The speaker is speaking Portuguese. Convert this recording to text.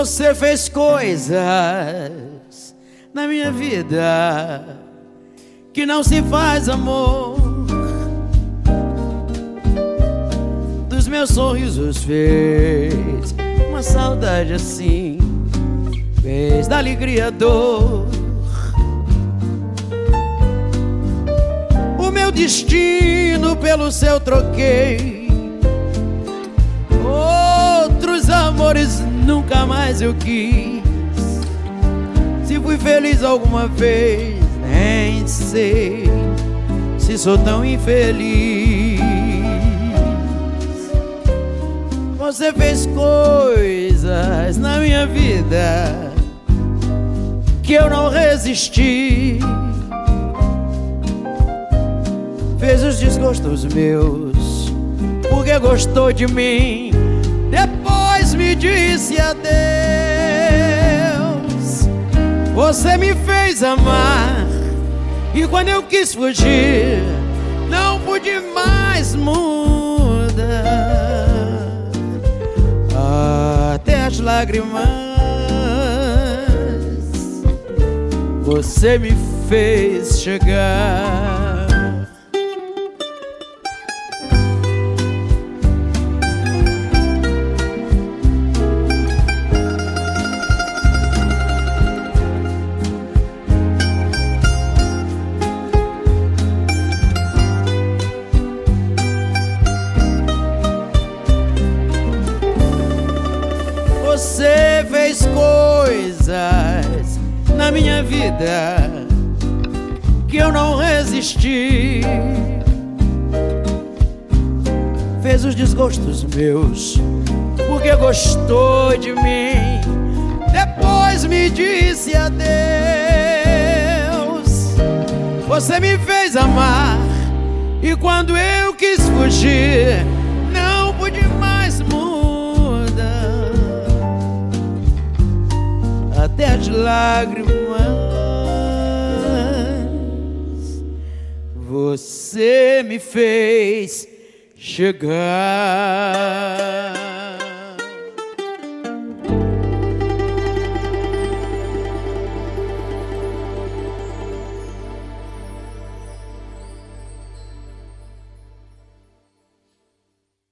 Você fez coisas na minha vida que não se faz, amor. Dos meus sorrisos fez uma saudade assim, fez da alegria dor. O meu destino pelo seu troquei, outros amores nunca mais eu quis. Se fui feliz alguma vez, nem sei se sou tão infeliz. Você fez coisas na minha vida que eu não resisti. Fez os desgostos meus porque gostou de mim. Depois me disse adeus. Você me fez amar e quando eu quis fugir não pude mais mudar. Até as lágrimas você me fez chegar. Você fez coisas na minha vida que eu não resisti. Fez os desgostos meus porque gostou de mim. Depois me disse adeus. Você me fez amar e quando eu quis fugir não pude mais mudar. Até as lágrimas você me fez chegar.